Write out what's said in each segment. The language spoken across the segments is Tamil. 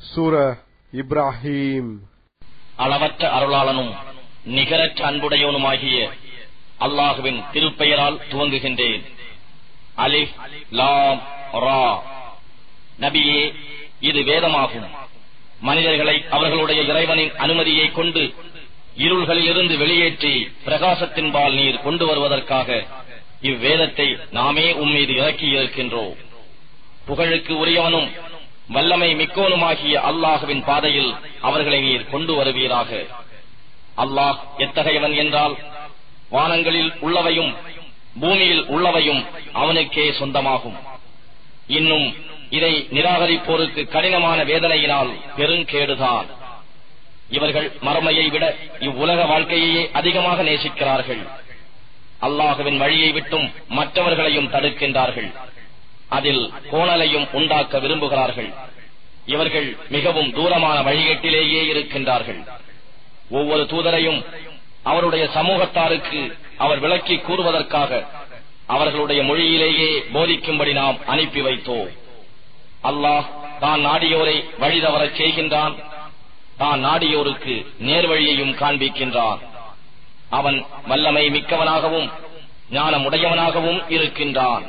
சூரா இப்ராஹீம். அளவற்ற அருளாளனும் நிகரற்ற அன்புடையவனுமாகிய அல்லாஹுவின் திருப்பெயரால் துவங்குகின்றேன். அலிஃப் லாம் ரா. நபியே, இது வேதமாகும். மனிதர்களை அவர்களுடைய இறைவனின் அனுமதியை கொண்டு இருள்களிலிருந்து வெளியேற்றி பிரகாசத்தின்பால் நீர் கொண்டு வருவதற்காக இவ்வேதத்தை நாமே உம்மீது இறக்கியிருக்கின்றோம். புகழுக்கு உரியவனும் வல்லமை மிக்கோனுமாகிய அல்லாஹுவின் பாதையில் அவர்களை நீர் கொண்டு வருவீராக. அல்லாஹ் எத்தகையவன் என்றால், வானங்களில் உள்ளவையும் பூமியில் உள்ளவையும் அவனுக்கே சொந்தமாகும். இன்னும் இதை நிராகரிப்போருக்கு கடினமான வேதனையினால் பெருங்கேடுதான். இவர்கள் மறுமையை விட இவ்வுலக வாழ்க்கையையே அதிகமாக நேசிக்கிறார்கள். அல்லாஹுவின் வழியை விட்டும் மற்றவர்களையும் தடுக்கின்றார்கள். அதில் கோணலையும் உண்டாக்க விரும்புகிறார்கள். இவர்கள் மிகவும் தூரமான வழிகேட்டிலேயே இருக்கின்றார்கள். ஒவ்வொரு தூதரையும் அவருடைய சமூகத்தாருக்கு அவர் விளக்கி கூறுவதற்காக அவர்களுடைய மொழியிலேயே போதிக்கும்படி நாம் அனுப்பி வைத்தோம். அல்லாஹ் தான் நாடியோரை வழிதவரச் செய்கின்றான், தான் நாடியோருக்கு நேர்வழியையும் காண்பிக்கின்றான். அவன் வல்லமை மிக்கவனாகவும் ஞானமுடையவனாகவும் இருக்கின்றான்.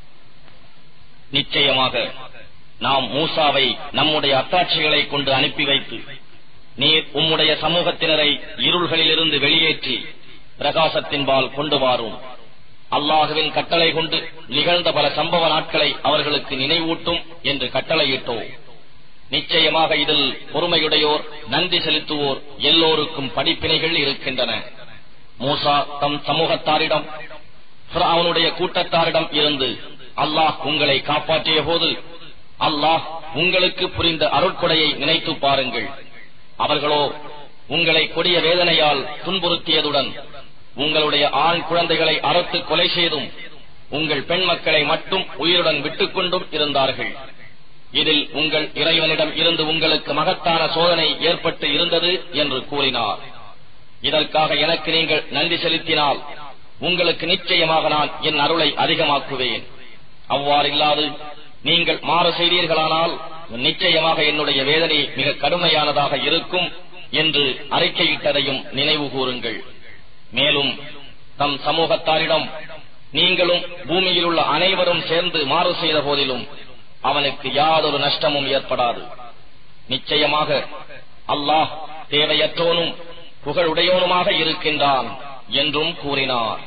நிச்சயமாக நாம் மூசாவை நம்முடைய அத்தாட்சிகளை கொண்டு அனுப்பி வைத்து, நீர் உம்முடைய சமூகத்தினரை இருள்களிலிருந்து வெளியேற்றி பிரகாசத்தின்பால் கொண்டு வாரும். அல்லாஹுவின் கட்டளை கொண்டு நிகழ்ந்த பல சம்பவ நாட்களை அவர்களுக்கு நினைவூட்டும் என்று கட்டளையிட்டோம். நிச்சயமாக இதில் பொறுமையுடையோர், நன்றி செலுத்துவோர் எல்லோருக்கும் படிப்பினைகள் இருக்கின்றன. மூசா தம் சமூகத்தாரிடம், ஃபிரௌனுடைய கூட்டத்தாரிடம் இருந்து அல்லாஹ் உங்களை காப்பாற்றிய போது அல்லாஹ் உங்களுக்கு புரிந்த அருட்கொடையை நினைத்து பாருங்கள். அவர்களோ உங்களை கொடிய வேதனையால் துன்புறுத்தியதுடன் உங்களுடைய ஆண் குழந்தைகளை அறுத்து கொலை செய்தும் உங்கள் பெண் மக்களை மட்டும் உயிருடன் விட்டுக் கொண்டும் இருந்தார்கள். இதில் உங்கள் இறைவனிடம் இருந்து உங்களுக்கு மகத்தான சோதனை ஏற்பட்டு இருந்தது என்று கூறினார். இதற்காக எனக்கு நீங்கள் நன்றி செலுத்தினால் உங்களுக்கு நிச்சயமாக நான் என் அருளை அதிகமாக்குவேன். அவ்வாறில்லாது நீங்கள் மாறு செய்தீர்களானால் நிச்சயமாக என்னுடைய வேதனை மிக கடுமையானதாக இருக்கும் என்று அறிக்கையிட்டதையும் நினைவு கூறுங்கள். மேலும் தம் சமூகத்தாரிடம், நீங்களும் பூமியில் உள்ள அனைவரும் சேர்ந்து மாறு செய்த போதிலும் அவனுக்கு யாதொரு நஷ்டமும் ஏற்படாது. நிச்சயமாக அல்லாஹ் தேவையற்றோனும் புகழுடையோனுமாக இருக்கின்றான் என்றும் கூறினார்.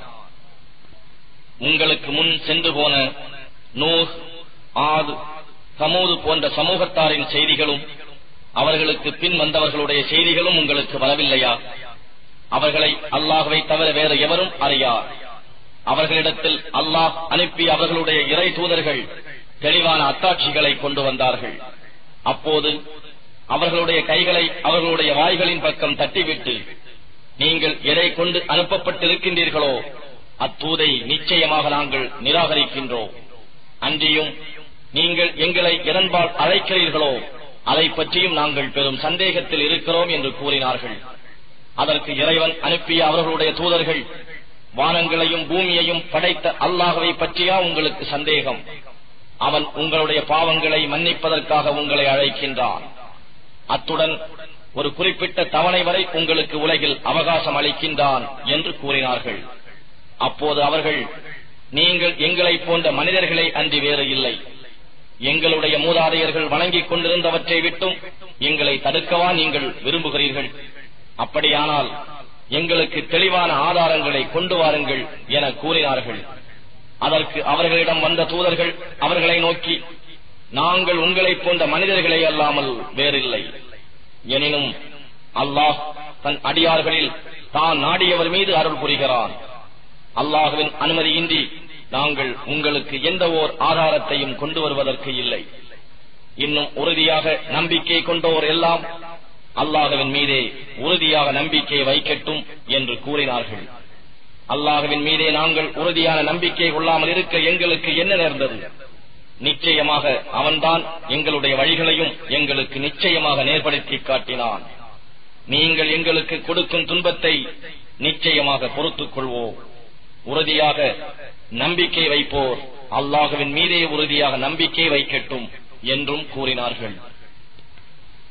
உங்களுக்கு முன் சென்று போன நூஹ், ஆத், சமூது போன்ற சமூகத்தாரின் செய்திகளும் அவர்களுக்கு பின் வந்தவர்களுடைய செய்திகளும் உங்களுக்கு வரவில்லையா? அவர்களை அல்லாஹ்வை தவிர வேறு எவரும் அறியார். அவர்களிடத்தில் அல்லாஹ் அனுப்பி அவர்களுடைய இறை தூதர்கள் தெளிவான அத்தாட்சிகளை கொண்டு வந்தார்கள். அப்போது அவர்களுடைய கைகளை அவர்களுடைய வாய்களின் பக்கம் தட்டிவிட்டு, நீங்கள் எதை கொண்டு அனுப்பப்பட்டிருக்கின்றீர்களோ அத்தூதை நிச்சயமாக நாங்கள் நிராகரிக்கின்றோம். அன்றியும் நீங்கள் எங்களை எதன்பால் அழைக்கிறீர்களோ அதை பற்றியும் நாங்கள் பெரும் சந்தேகத்தில் இருக்கிறோம் என்று கூறினார்கள். அதற்கு இறைவன் அனுப்பிய அவர்களுடைய தூதர்கள், வானங்களையும் பூமியையும் படைத்த அல்லாஹ்வை பற்றியா உங்களுக்கு சந்தேகம்? அவன் உங்களுடைய பாவங்களை மன்னிப்பதற்காக உங்களை அழைக்கின்றான். அத்துடன் ஒரு குறிப்பிட்ட தவணை வரை உங்களுக்கு உலகில் அவகாசம் அளிக்கின்றான் என்று கூறினார்கள். அப்போது அவர்கள், நீங்கள் எங்களை போன்ற மனிதர்களை அன்றி வேறு இல்லை. எங்களுடைய மூதாதையர்கள் வணங்கிக் கொண்டிருந்தவற்றை விட்டும் எங்களை தடுக்கவா நீங்கள் விரும்புகிறீர்கள்? அப்படியானால் எங்களுக்கு தெளிவான ஆதாரங்களை கொண்டு வாருங்கள் என கூறினார்கள். அதற்கு அவர்களிடம் வந்த தூதர்கள் அவர்களை நோக்கி, நாங்கள் உங்களைப் போன்ற மனிதர்களை அல்லாமல் வேறில்லை. எனினும் அல்லாஹ் தன் அடியார்களில் தான் நாடியவர் மீது அருள் புரிகிறான். அல்லாஹுவின் அனுமதியின்றி நாங்கள் உங்களுக்கு எந்த ஓர் ஆதாரத்தையும் கொண்டு வருவதற்கு இல்லை. இன்னும் உறுதியாக நம்பிக்கை கொண்டோர் எல்லாம் அல்லாஹுவின் மீதே உறுதியாக நம்பிக்கை வைக்கட்டும் என்று கூறினார்கள். அல்லாஹுவின் மீதே நாங்கள் உறுதியான நம்பிக்கை கொள்ளாமல் இருக்க எங்களுக்கு என்ன நேர்ந்தது? நிச்சயமாக அவன்தான் எங்களுடைய வழிகளையும் எங்களுக்கு நிச்சயமாக நேர்படுத்தி காட்டினான். நீங்கள் எங்களுக்கு கொடுக்கும் துன்பத்தை நிச்சயமாக பொறுத்துக் கொள்வோம். உறுதியாக நம்பிக்கை வைப்போர் அல்லாஹுவின் மீதே உறுதியாக நம்பிக்கை வைக்கட்டும் என்றும் கூறினார்கள்.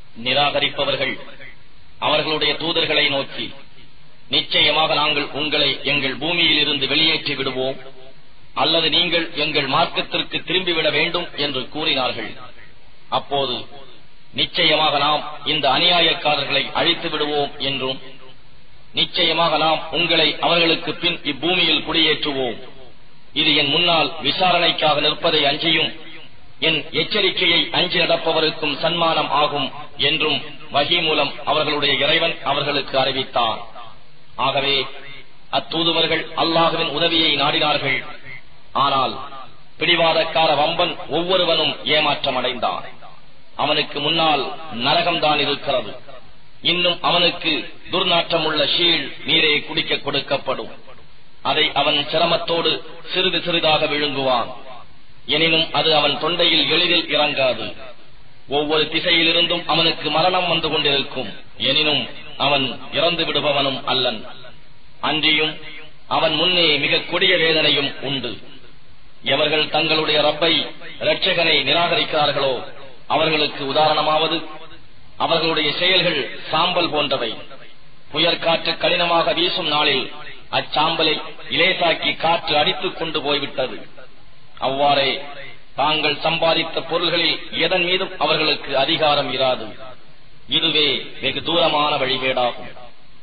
நிராகரிப்பவர்கள் அவர்களுடைய தூதர்களை நோக்கி, நிச்சயமாக நாங்கள் உங்களை எங்கள் பூமியில் இருந்து வெளியேற்றி விடுவோம், அல்லது நீங்கள் எங்கள் மார்க்கத்திற்கு திரும்பிவிட வேண்டும் என்று கூறினார்கள். அப்போது நிச்சயமாக நாம் இந்த அநியாயக்காரர்களை அழித்து விடுவோம் என்றும், நிச்சயமாக நாம் உங்களை அவர்களுக்கு பின் இப்பூமியில் குடியேற்றுவோம், இது என் முன்னால் விசாரணைக்காக நிற்பதை அஞ்சியும் என் எச்சரிக்கையை அஞ்சி நடப்பவருக்கும் சன்மானம் ஆகும் என்றும் வஹி மூலம் அவர்களுடைய இறைவன் அவர்களுக்கு அறிவித்தார். ஆகவே அத்தூதுவர்கள் அல்லாஹ்வின் உதவியை நாடினார்கள். ஆனால் பிடிவாதக்கார வம்பன் ஒவ்வொருவனும் ஏமாற்றமடைந்தான். அவனுக்கு முன்னால் நரகம்தான் இருக்கிறது. இன்னும் அவனுக்கு துர்நாற்றமுள்ள ஷீழ் நீரே குடிக்க கொடுக்கப்படும். அதை அவன் சிரமத்தோடு சிறிது சிறிதாக விழுங்குவான். எனினும் அது அவன் தொண்டையில் எளிதில் இறங்காது. ஒவ்வொரு திசையிலிருந்தும் அவனுக்கு மரணம் வந்து கொண்டிருக்கும். எனினும் அவன் இறந்து விடுபவனும் அல்லன். அன்றியும் அவன் முன்னே மிக கொடிய வேதனையும் உண்டு. எவர்கள் தங்களுடைய ரப்பை இரட்சகனை நிராகரிக்கிறார்களோ அவர்களுக்கு உதாரணமாவது அவர்களுடைய செயல்கள் சாம்பல் போன்றவை. புயற்காற்று கடினமாக வீசும் நாளில் அச்சாம்பலை இலேசாக்கி காற்று அடித்துக் கொண்டு போய்விட்டது. அவ்வாறே தாங்கள் சம்பாதித்த பொருள்களில் எதன் மீதும் அவர்களுக்கு அதிகாரம் இராது. இதுவே வெகு தூரமான வழிகேடாகும்.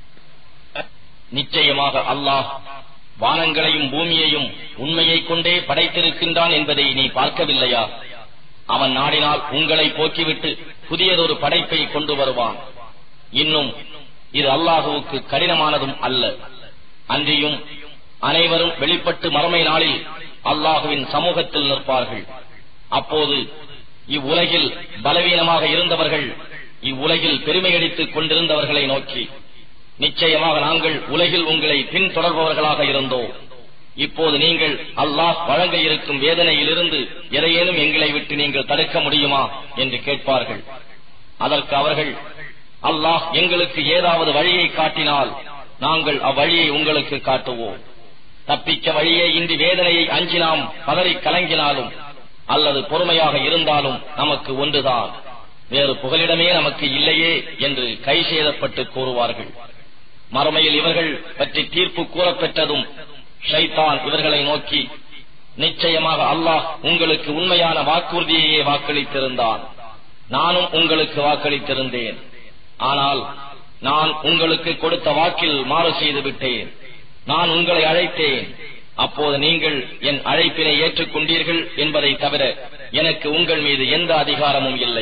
நிச்சயமாக அல்லாஹ் வானங்களையும் பூமியையும் உண்மையை கொண்டே படைத்திருக்கின்றான் என்பதை நீ பார்க்கவில்லையா? அவன் நாடினால் உங்களை போக்கிவிட்டு புதியதொரு படைப்பை கொண்டு வருவான். இன்னும் இது அல்லாஹுவுக்கு கடினமானதும் அல்ல. அன்றியும் அனைவரும் வெளிப்பட்டு மறுமை நாளில் அல்லாஹுவின் சமூகத்தில் நிற்பார்கள். அப்போது இவ்வுலகில் பலவீனமாக இருந்தவர்கள் இவ்வுலகில் பெருமையடித்துக் கொண்டிருந்தவர்களை நோக்கி, நிச்சயமாக நாங்கள் உலகில் உங்களை பின்தொடர்பவர்களாக இருந்தோம். இப்போது நீங்கள் அல்லாஹ் வழங்க இருக்கும் வேதனையிலிருந்து எதையேனும் எங்களை விட்டு நீங்கள் தடுக்க முடியுமா என்று கேட்பார்கள். அதற்கு அவர்கள், அல்லாஹ் எங்களுக்கு ஏதாவது வழியை காட்டினால் நாங்கள் அவ்வழியை உங்களுக்கு காட்டுவோம். தப்பிக்க வழியே இன்றி வேதனையை அஞ்சி நாம் பதறி கலங்கினாலும் அல்லது பொறுமையாக இருந்தாலும் நமக்கு ஒன்றுதான், வேறு புகலிடமே நமக்கு இல்லையே என்று கை சேதப்பட்டு கூறுவார்கள். மறுமையில் இவர்கள் பற்றி தீர்ப்பு கூறப்பெற்றதும் ஷைத்தான் இவர்களை நோக்கி, நிச்சயமாக அல்லாஹ் உங்களுக்கு உண்மையான வாக்குறுதியையே வாக்களித்திருந்தான், நானும் உங்களுக்கு வாக்களித்திருந்தேன். ஆனால் நான் உங்களுக்கு கொடுத்த வாக்கில் மாறு செய்து விட்டேன். நான் உங்களை அழைத்தேன், அப்போது நீங்கள் என் அழைப்பினை ஏற்றுக்கொண்டீர்கள் என்பதை தவிர எனக்கு உங்கள் மீது எந்த அதிகாரமும் இல்லை.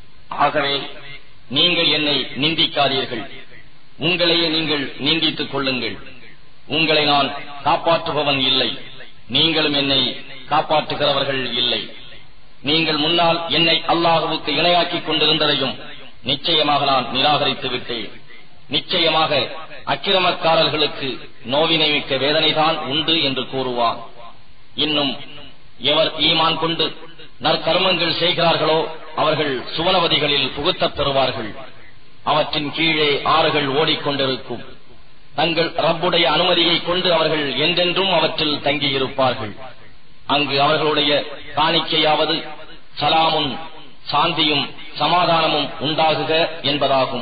ஆகவே நீங்கள் என்னை நிந்திக்காதீர்கள், உங்களையே நீங்கள் நிந்தித்துக் கொள்ளுங்கள். உங்களை நான் காப்பாற்றுபவன் இல்லை, நீங்களும் என்னை காப்பாற்றுகிறவர்கள் இல்லை. நீங்கள் முன்னால் என்னை அல்லாஹுவுக்கு இணையாக்கிக் கொண்டிருந்ததையும் நிச்சயமாக நான் நிராகரித்து விட்டேன். நிச்சயமாக அக்கிரமக்காரர்களுக்கு நோவினை மிக்க வேதனைதான் உண்டு என்று கூறுவான். இன்னும் எவர் ஈமான் கொண்டு நற்கர்மங்கள் செய்கிறார்களோ அவர்கள் சுவனவதிகளில் புகுத்தப் பெறுவார்கள். அவற்றின் கீழே ஆறுகள் ஓடிக்கொண்டிருக்கும். தங்கள் ரப்புடைய அனுமதியை கொண்டு அவர்கள் என்றென்றும் அவற்றில் தங்கியிருப்பார்கள். அங்கு அவர்களுடைய காணிக்கையாவது சலாமும் சாந்தியும் சமாதானமும் உண்டாகுக என்பதாகும்.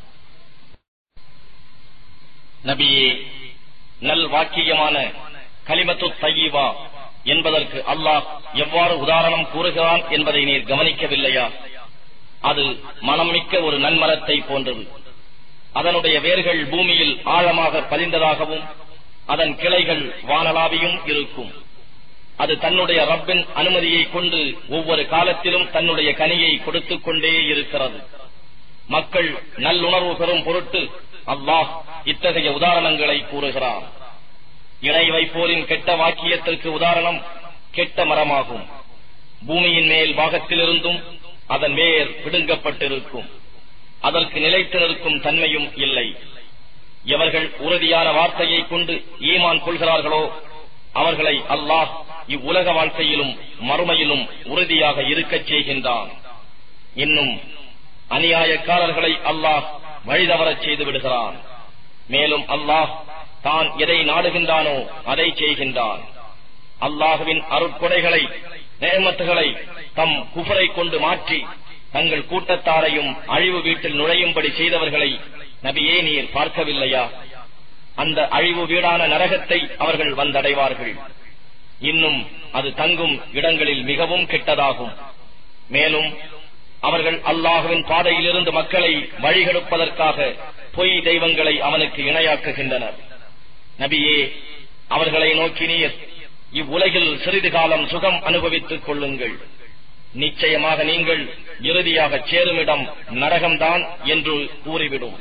நபியே, நல் வாக்கியமான கலிமத்து தய்யிபா என்பதற்கு அல்லாஹ் எவ்வாறு உதாரணம் கூறுகிறான் என்பதை நீர் கவனிக்கவில்லையா? அது மனம் மிக்க ஒரு நன்மரத்தை போன்றது. அதனுடைய வேர்கள் பூமியில் ஆழமாக பதிந்ததாகவும் அதன் கிளைகள் வானளாவியும் இருக்கும். அது தன்னுடைய ரப்பின் அனுமதியை கொண்டு ஒவ்வொரு காலத்திலும் தன்னுடைய கனியை கொடுத்துக் கொண்டே இருக்கிறது. மக்கள் நல்லுணர்வு பெறும் பொருட்டு அல்லாஹ் இத்தகைய உதாரணங்களை கூறுகிறார். இணை வைப்போரின் கெட்ட வாக்கியத்திற்கு உதாரணம் கெட்ட மரமாகும். பூமியின் மேல் பாகத்திலிருந்தும் அதன் வேர் பிடுங்கப்பட்டிருக்கும். அதற்கு நிலைத்து நிற்கும் தன்மையும் இல்லை. எவர்கள் உறுதியான வார்த்தையை கொண்டு ஈமான் கொள்கிறார்களோ அவர்களை அல்லாஹ் இவ்வுலக வாழ்க்கையிலும் மறுமையிலும் உறுதியாக இருக்கச் செய்கின்றான். இன்னும் அநியாயக்காரர்களை அல்லாஹ் வழிதவரச் செய்து விடுகிறான். மேலும் அல்லாஹ் தான் எதை நாடுகின்றானோ அதை செய்கின்றான். அல்லாஹுவின் அருட்கொடைகளை நேமத்துகளை தம் குஃபரை கொண்டு மாற்றி தங்கள் கூட்டத்தாரையும் அழிவு வீட்டில் நுழையும்படி செய்தவர்களை நபியே நீர் பார்க்கவில்லையா? அந்த அழிவு வீடான நரகத்தை அவர்கள் வந்தடைவார்கள். இன்னும் அது தங்கும் இடங்களில் மிகவும் கெட்டதாகும். மேலும் அவர்கள் அல்லாஹுவின் பாதையிலிருந்து மக்களை வழிகெடுப்பதற்காக பொய் தெய்வங்களை அவனுக்கு இணையாக்குகின்றனர். நபியே, அவர்களை நோக்கி நீர் இவ்வுலகில் சிறிது காலம் சுகம் அனுபவித்துக் கொள்ளுங்கள். நிச்சயமாக நீங்கள் இறுதியாக சேருமிடம் நரகம்தான் என்று கூறிவிடும்.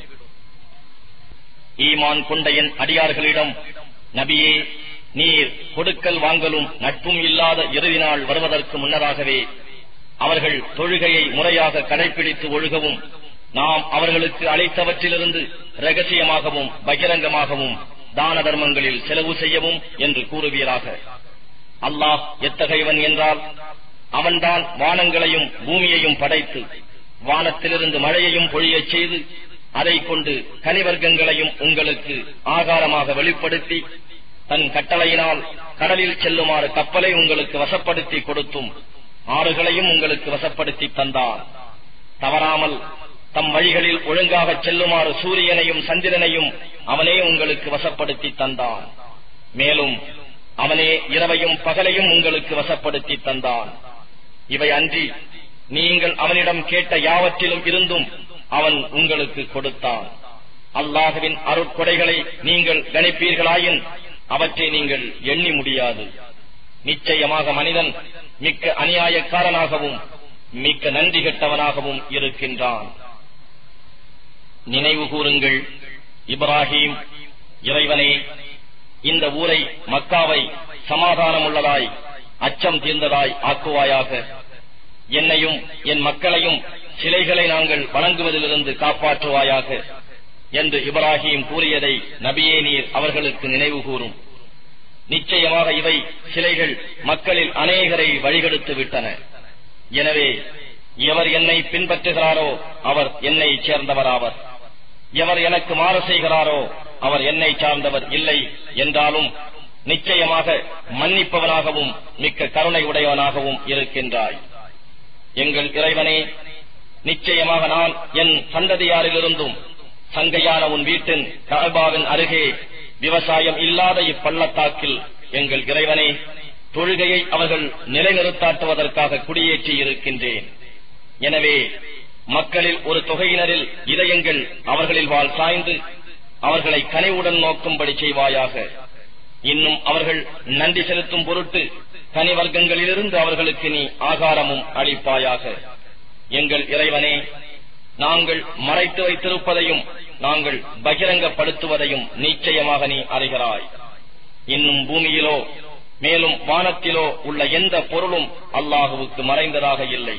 ஈமான் கொண்ட என் அடியார்களிடம் நபியே, நீர் கொடுக்கல் வாங்கலும் நட்பும் இல்லாத இறுதி நாள் வருவதற்கு முன்னதாகவே அவர்கள் தொழுகையை முறையாக கடைபிடித்து ஒழுகவும், நாம் அவர்களுக்கு அளித்தவற்றிலிருந்து இரகசியமாகவும் பகிரங்கமாகவும் தான தர்மங்களில் செலவு செய்யவும் என்று கூறுவீராக. அல்லாஹ் எத்தகையவன் என்றால், அவன்தான் வானங்களையும் பூமியையும் படைத்து வானத்திலிருந்து மழையையும் பொழியச் செய்து அதை கொண்டு கனிவர்க்கங்களையும் உங்களுக்கு ஆகாரமாக வெளிப்படுத்தி தன் கட்டளையினால் கடலில் செல்லுமாறு கப்பலை உங்களுக்கு வசப்படுத்தி கொடுத்தும் ஆறுகளையும் உங்களுக்கு வசப்படுத்தி தந்தான். தவறாமல் தம் வழிகளில் ஒழுங்காக செல்லுமாறு சூரியனையும் சந்திரனையும் அவனே உங்களுக்கு வசப்படுத்தி தந்தான். மேலும் அவனே இரவையும் பகலையும் உங்களுக்கு வசப்படுத்தி தந்தான். இவை அன்றி நீங்கள் அவனிடம் கேட்ட யாவற்றிலும் இருந்தும் அவன் உங்களுக்கு கொடுத்தான். அல்லாஹுவின் அருட்கொடைகளை நீங்கள் கணிப்பீர்களாயின் அவற்றை நீங்கள் எண்ணி முடியாது. நிச்சயமாக மனிதன் மிக்க அநியாயக்காரனாகவும் மிக்க நன்றி கெட்டவனாகவும் இருக்கின்றான். நினைவு கூறுங்கள், இப்ராஹிம், இறைவனே, இந்த ஊரை மக்காவை சமாதானமுள்ளதாய் அச்சம் தீர்ந்ததாய் ஆக்குவாயாக. என்னையும் என் மக்களையும் சிலைகளை நாங்கள் வணங்குவதிலிருந்து காப்பாற்றுவாயாக என்று இப்ராஹிம் கூறியதை நபியே நீர் அவர்களுக்கு நினைவு கூறும். நிச்சயமாக இவை சிலைகள் மக்களில் அநேகரை வழிகெடுத்து விட்டன. எனவே எவர் என்னை பின்பற்றுகிறாரோ அவர் என்னை சேர்ந்தவராவர். எவர் எனக்கு மாறு செய்கிறாரோ அவர் என்னை சார்ந்தவர் இல்லை என்றாலும் நிச்சயமாக மன்னிப்பவனாகவும் மிக்க கருணை உடையவனாகவும் இருக்கின்றாய். எங்கள் இறைவனே, நிச்சயமாக நான் என் சந்ததியாரிலிருந்தும் சங்கையான உன் வீட்டின் கஅபாவின் அருகே விவசாயம் இல்லாத இப்பள்ளத்தாக்கில் எங்கள் இறைவனே தொழுகையை அவர்கள் நிலைநிறுத்தாட்டுவதற்காக குடியேற்றி இருக்கின்றேன். எனவே மக்களில் ஒரு தொகையினரில் இதயங்கள் அவர்களில் வாழ் சாய்ந்து அவர்களை கனிவுடன் நோக்கும்படி செய்வாயாக. இன்னும் அவர்கள் நன்றி செலுத்தும் பொருட்டு கனிவர்க்கங்களிலிருந்து அவர்களுக்கு நீ ஆகாரமும் அளிப்பாயாக. எங்கள் இறைவனே, நாங்கள் மறைத்து வைத்திருப்பதையும் நாங்கள் பகிரங்கப்படுத்துவதையும் நிச்சயமாக நீ அறிகிறாய். இன்னும் பூமியிலோ மேலும் வானத்திலோ உள்ள எந்த பொருளும் அல்லாஹுவுக்கு மறைந்ததாக இல்லை.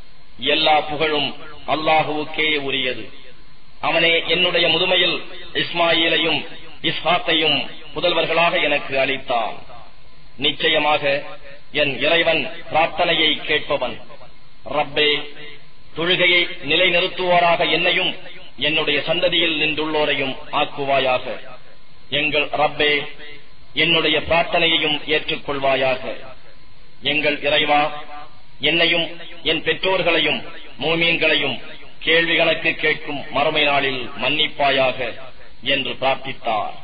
எல்லா புகழும் அல்லாஹுவுக்கே உரியது. அவனே என்னுடைய முதுமையில் இஸ்மாயிலையும் இஸ்ஹாக்கையும் புதல்வர்களாக எனக்கு அளித்தான். நிச்சயமாக என் இறைவன் பிரார்த்தனையை கேட்பவன். ரப்பே, தொழுகையை நிலைநிறுத்துவோராக என்னையும் என்னுடைய சந்ததியில் நின்றுள்ளோரையும் ஆக்குவாயாக. எங்கள் ரப்பே, என்னுடைய பிரார்த்தனையையும் ஏற்றுக்கொள்வாயாக. எங்கள் இறைவா, என்னையும் என் பெற்றோர்களையும் மோமீன்களையும் கேள்வி கணக்கு கேட்கும் மறுமை நாளில் மன்னிப்பாயாக என்று பிரார்த்தித்தார்.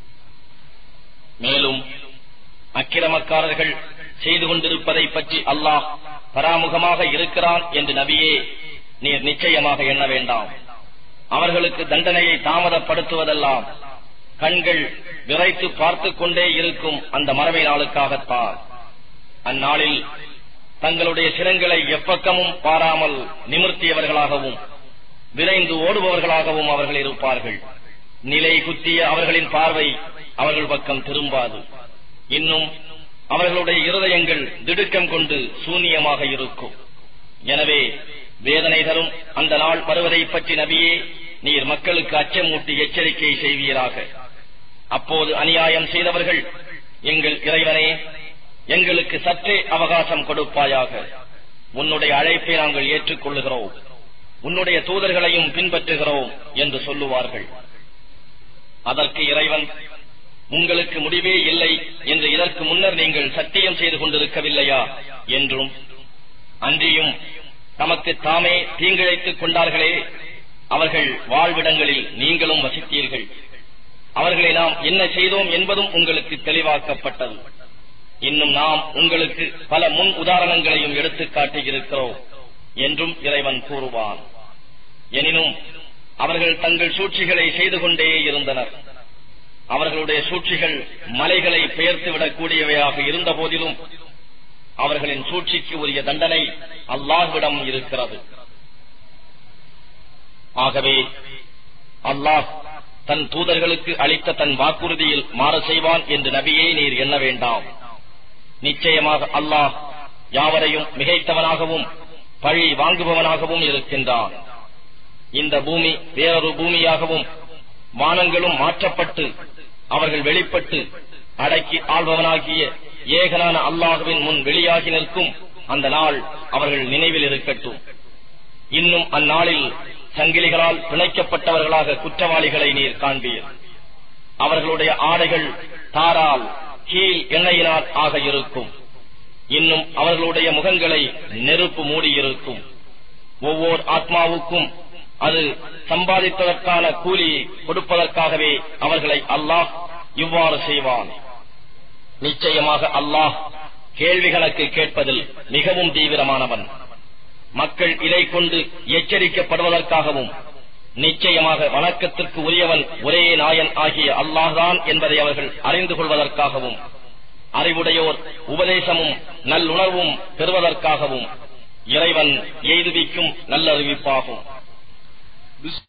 மேலும் அக்கிரமக்காரர்கள் செய்து கொண்டிருப்பதை பற்றி அல்லாஹ் பராமுகமாக இருக்கிறான் என்று நபியே நீர் நிச்சயமாக எண்ண வேண்டாம். அவர்களுக்கு தண்டனையை தாமதப்படுத்துவதெல்லாம் கண்கள் விரைத்து பார்த்துக் கொண்டே இருக்கும் அந்த மறுமை நாளுக்காகத்தான். அந்நாளில் தங்களுடைய சிரங்களை எப்பக்கமும் பாராமல் நிமிர்த்தியவர்களாகவும் விரைந்து ஓடுபவர்களாகவும் அவர்கள் இருப்பார்கள். நிலை குத்திய அவர்களின் பார்வை அவர்கள் பக்கம் திரும்பாது. இன்னும் அவர்களுடைய இருதயங்கள் திடுக்கம் கொண்டு சூன்யமாக இருக்கும். எனவே வேதனை தரும் அந்த நாள் வருவதை பற்றி நபியே நீர் மக்களுக்கு அச்சமூட்டி எச்சரிக்கை செய்வீராக. அப்போது அநியாயம் செய்தவர்கள், எங்கள் இறைவனே, எங்களுக்கு சற்றே அவகாசம் கொடுப்பாயாக. உன்னுடைய அழைப்பை நாங்கள் ஏற்றுக்கொள்ளுகிறோம், உன்னுடைய தூதர்களையும் பின்பற்றுகிறோம் என்று சொல்லுவார்கள். அதற்கு இறைவன், உங்களுக்கு முடிவே இல்லை என்று இதற்கு முன்னர் நீங்கள் சத்தியம் செய்து கொண்டிருக்கவில்லையா என்றும், அன்றியும் தமக்கு தாமே தீங்கிழைத்துக் கொண்டார்களே, அவர்கள் வாழ்விடங்களில் நீங்களும் வசித்தீர்கள். அவர்களை நாம் என்ன செய்தோம் என்பதும் உங்களுக்கு தெளிவாக்கப்பட்டது. இன்னும் நாம் உங்களுக்கு பல முன் உதாரணங்களையும் எடுத்துக் காட்டியிருக்கிறோம் என்றும் இறைவன் கூறுவான். எனினும் அவர்கள் தங்கள் சூழ்ச்சிகளை செய்து கொண்டே இருந்தனர். அவர்களுடைய சூழ்ச்சிகள் மலைகளை பெயர்த்துவிடக்கூடியவையாக இருந்த போதிலும் அவர்களின் சூழ்ச்சிக்கு உரிய தண்டனை அல்லாஹ்விடம் இருக்கிறது. ஆகவே அல்லாஹ் தன் தூதர்களுக்கு அளித்த தன் வாக்குறுதியில் மாற செய்வான் என்று நபியே நீர் எண்ண வேண்டாம். நிச்சயமாக அல்லாஹ் யாவரையும் மிகைத்தவனாகவும் பழி வாங்குபவனாகவும் இருக்கின்றான். இந்த பூமி வேறொரு பூமியாகவும் வானங்களும் மாற்றப்பட்டு அவர்கள் வெளிப்பட்டு அடக்கி ஆள்பவனாகிய ஏகனான அல்லாஹுவின் முன் வெளியாகி நிற்கும் அந்த நாள் அவர்கள் நினைவில் இருக்கட்டும். இன்னும் அந்நாளில் சங்கிலிகளால் பிணைக்கப்பட்டவர்களாக குற்றவாளிகளை நீர் காண்பீர். அவர்களுடைய ஆடைகள் தாரால் கீழ் எண்ணெயினால் ஆக இருக்கும். இன்னும் அவர்களுடைய முகங்களை நெருப்பு மூடியிருக்கும். ஒவ்வொரு ஆத்மாவுக்கும் அது சம்பாதித்ததற்கான கூலி கொடுப்பதற்காகவே அவர்களை அல்லாஹ் இவ்வாறு செய்வான். நிச்சயமாக அல்லாஹ் கேள்வி கணக்கு கேட்பதில் மிகவும் தீவிரமானவன். மக்கள் இதை கொண்டு எச்சரிக்கப்படுவதற்காகவும் நிச்சயமாக வணக்கத்திற்கு உரியவன் ஒரே நாயன் ஆகிய அல்லாஹ்தான் என்பதை அவர்கள் அறிந்து கொள்வதற்காகவும் அறிவுடையோர் உபதேசமும் நல்லுணர்வும் பெறுவதற்காகவும் இறைவன் எய்துவிக்கும் நல்லறிவிப்பாகும்.